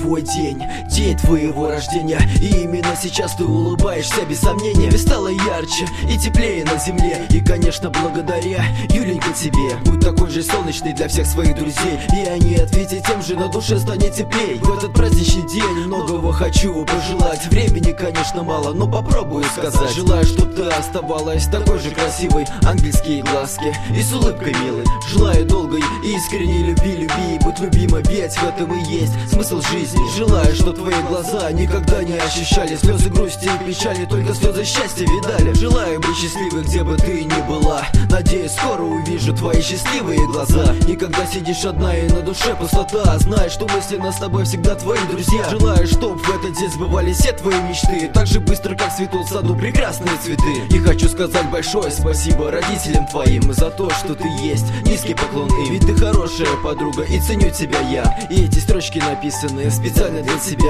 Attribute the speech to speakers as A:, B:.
A: твой день, день твоего рождения. И именно сейчас ты улыбаешься без сомнения. Ведь стало ярче и теплее на земле. И, конечно, благодаря, Юленька, тебе. Будь такой же солнечный для всех своих друзей, и они ответят тем же, на душе станет теплей. В этот праздничный день многого хочу пожелать. Времени, конечно, мало, но попробую сказать. Желаю, чтоб ты оставалась такой же красивой, ангельские глазки и с улыбкой милой. Желаю долгой и искренней любви, будь любима, ведь в этом и есть смысл жизни. Желаю, чтоб твои глаза никогда не ощущали слезы грусти и печали, только слезы счастья видали. Желаю быть счастливой, где бы ты ни была. Надеюсь, скоро увижу твои счастливые глаза. И когда сидишь одна и на душе пустота, знаешь, что мысленно с тобой всегда твои друзья. Желаю, чтоб в этот день сбывались все твои мечты, так же быстро, как цветут в саду прекрасные цветы. И хочу сказать большое спасибо родителям твоим за то, что ты есть. Низкий поклон им, ведь ты хорошая подруга, и ценю тебя я. И эти строчки написаны специально для тебя.